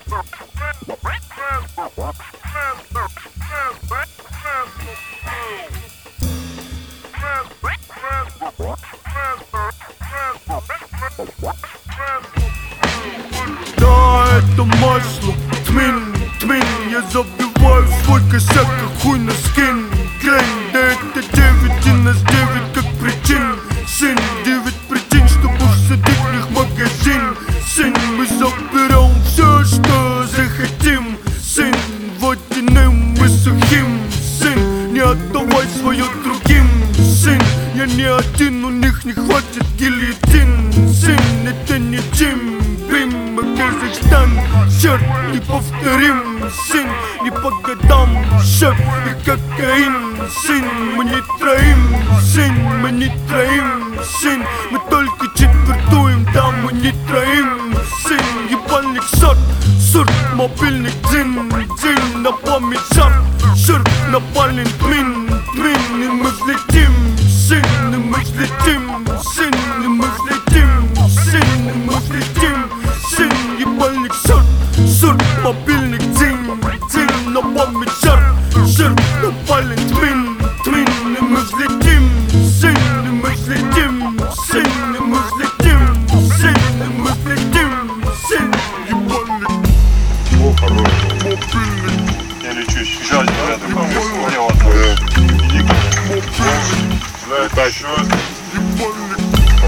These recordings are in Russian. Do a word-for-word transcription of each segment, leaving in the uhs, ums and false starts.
Да, это масло, тмин, тмин. Я забиваю свой косяк, как хуй на скин. Глянь, да это девять и нас девять как причин. Сын, девять причин, чтобы всадить в них магазин. Сын, мы заберем все, что захотим. Сын, водяным и сухим. Сын, не отдавай свое другим. Сын, я не один, у них не хватит гильотин. Сын, это не Джим Бим, мы Казахстан. Черт, не повторим. Сын, не по годам. Шеф и кокаин. Сын, мы не троим. Сын, мы не троим. Сын, мы только четвертуем. Да, мы не троим. Сын, ебальник сорт. Сурт, мобильник дзин. Дзин, на память шарт. Шурт, напален тмин. Тмин, и мы взлетим. Сын, и мы взлетим. Сын, и мы взлетим. Сын, и мы взлетим. Сын, ебальник сорт. Сурт, мобильник дзин. Дзин, на память шарт. Шурт, напален тмин. Тмин, и мы взлетим. Сын, и мы взлетим. Сын, и мы взлетим. Сын, и мы взлетим. Сын, ебальник. О, хороший. Мобильник. Я лечу, сейчас я такой понял отвой. Иди ко мне. Бля, это еще. Ебальник.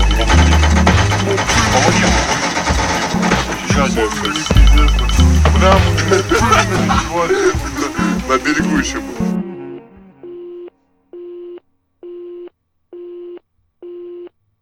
Помоги ему. Сейчас я все. Пиздец. Прям на берегу еще был.